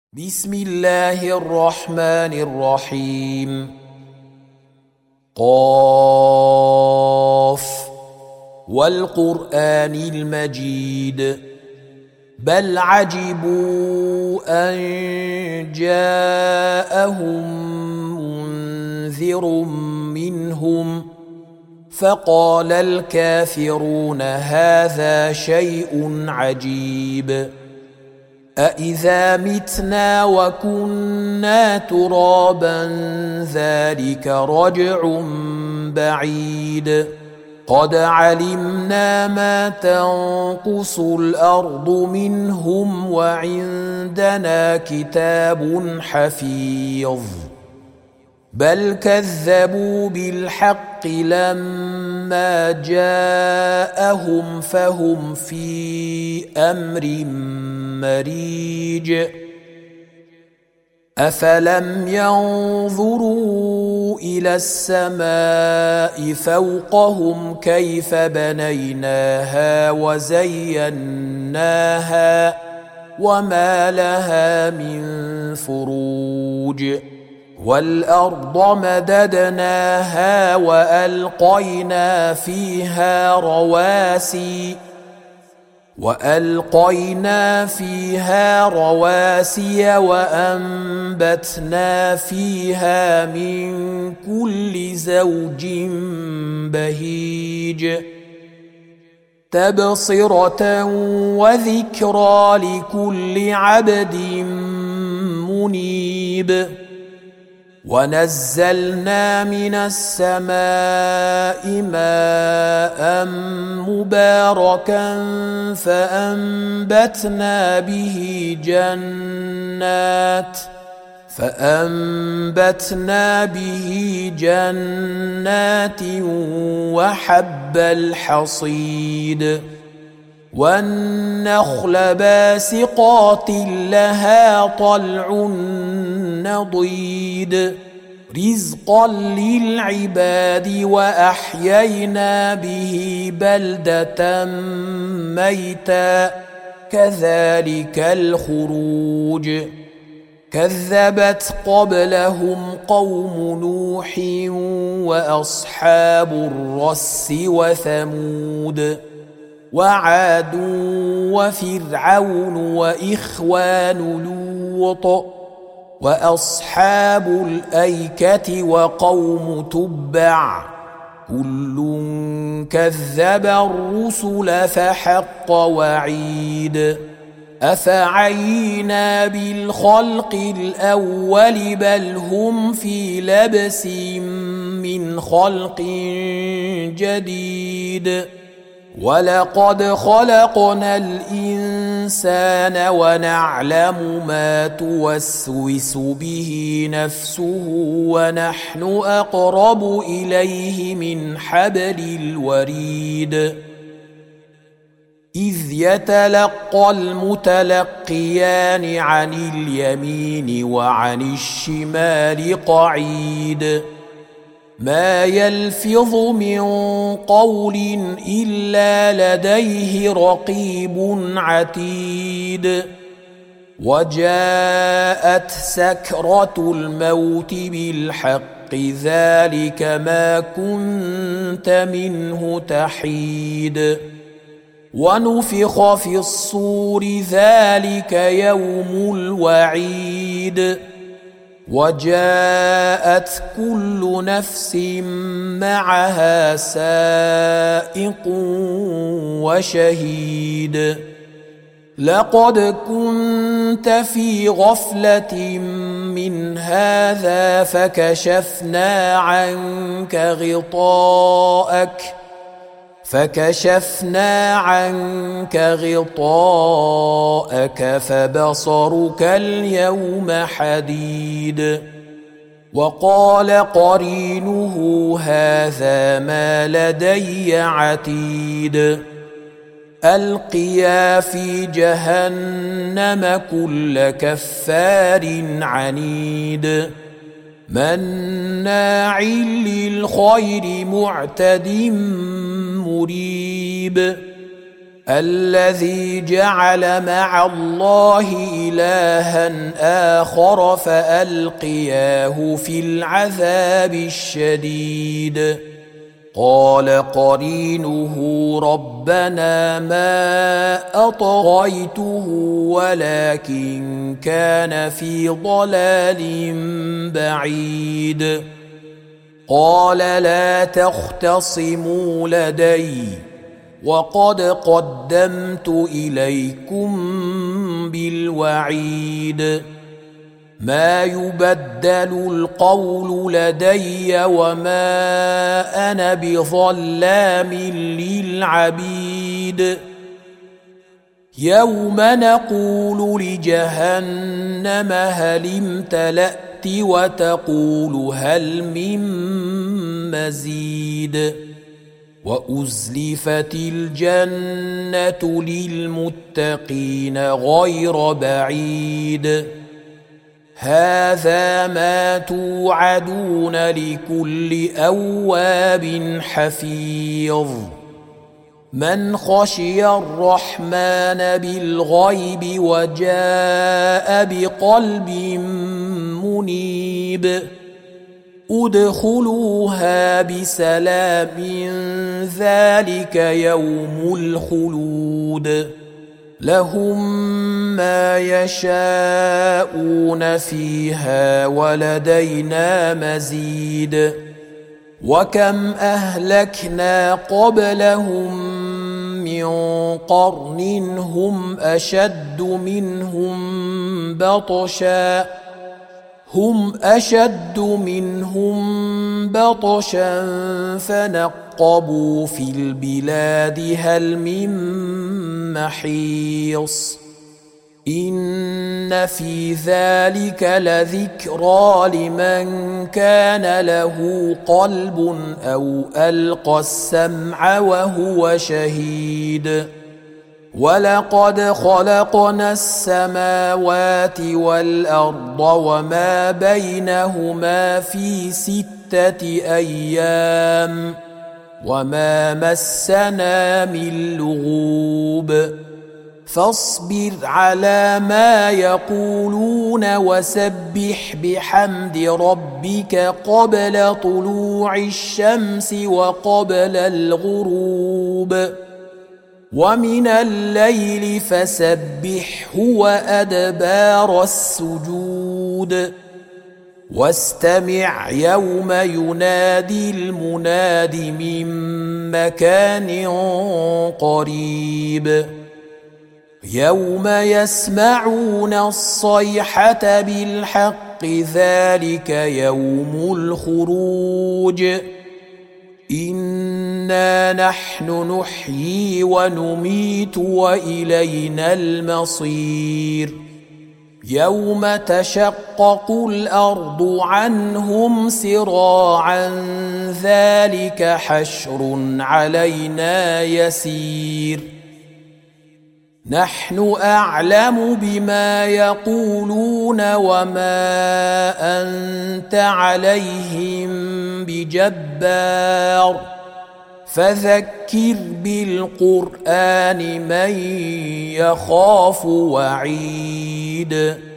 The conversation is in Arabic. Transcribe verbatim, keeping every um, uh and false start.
بسم الله الرحمن الرحيم. قاف والقرآن المجيد بل عجبوا أن جاءهم منذر منهم فقال الكافرون هذا شيء عجيب أإذا متنا وكنا ترابا ذلك رجع بعيد قد علمنا ما تنقص الأرض منهم وعندنا كتاب حفيظ بل كذبوا بالحق لما جاءهم فهم في أمر مريج أفلم ينظروا إلى السماء فوقهم كيف بنيناها وزيناها وما لها من فروج والأرض مددناها وألقينا فيها رواسي وألقينا فيها رواسي وأنبتنا فيها من كل زوج بهيج تبصرة وذكرى لكل عبد منيب ونزلنا من السماء ماء مباركا فأنبتنا به جنات فأنبتنا به جنات وحب الحصيد والنخل باسقات لها طلع نضيد رزقا للعباد وأحيينا به بلدة ميتا كذلك الخروج كذبت قبلهم قوم نوح وأصحاب الرس وثمود وعاد وفرعون وإخوان لوط وأصحاب الأيكة وقوم تبع كل كذب الرسل فحق وعيد أفعينا بالخلق الأول بل هم في لبس من خلق جديد ولقد خلقنا الإنسان ونعلم ما توسوس به نفسه ونحن أقرب إليه من حبل الوريد إذ يتلقى المتلقيان عن اليمين وعن الشمال قعيد ما يلفظ من قول إلا لديه رقيب عتيد وجاءت سكرة الموت بالحق ذلك ما كنت منه تحيد ونفخ في الصور ذلك يوم الوعيد وجاءت كل نفس معها سائق وشهيد لقد كنت في غفلة من هذا فكشفنا عنك غطاءك فكشفنا عنك غطاءك فبصرك اليوم حديد وقال قرينه هذا ما لدي عتيد ألقيا في جهنم كل كفار عنيد مناع للخير معتد مريب الذي جعل مع الله إلها آخر فألقياه في العذاب الشديد. قال قرينه ربنا ما أطغيته ولكن كان في ضلال بعيد. قال لا تختصموا لدي وقد قدمت إليكم بالوعيد. ما يبدل القول لدي وما أنا بظلام للعبيد. يوم نقول لجهنم هل امتلأت وتقول هل من مزيد. وأزلفت الجنة للمتقين غير بعيد. هذا ما توعدون لكل أواب حفيظ. من خشي الرحمن بالغيب وجاء بقلب منيب. ادخلوها بسلام ذلك يوم الخلود. لهم ما يشاءون فيها ولدينا مزيد. وكم أهلكنا قبلهم من قرن هم أشد منهم بطشا هم أشد منهم بطشا فنقبوا في البلاد هل من محيص. إن في ذلك لذكرى لمن كان له قلب أو ألقى السمع وهو شهيد. ولقد خلقنا السماوات والأرض وما بينهما في ستة أيام وما مسنا من لغوب. فاصبر على ما يقولون وسبح بحمد ربك قبل طلوع الشمس وقبل الغروب. ومن الليل فسبحه وأدبار السجود. واستمع يوم ينادي المناد من مكان قريب. يوم يسمعون الصيحة بالحق ذلك يوم الخروج. إنا نحن نحيي ونميت وإلينا المصير. يوم تشقق الأرض عنهم سراعا ذلك حشر علينا يسير. نحن أعلم بما يقولون وما أنت عليهم بجبار. فذكر بالقرآن من يخاف وعيد.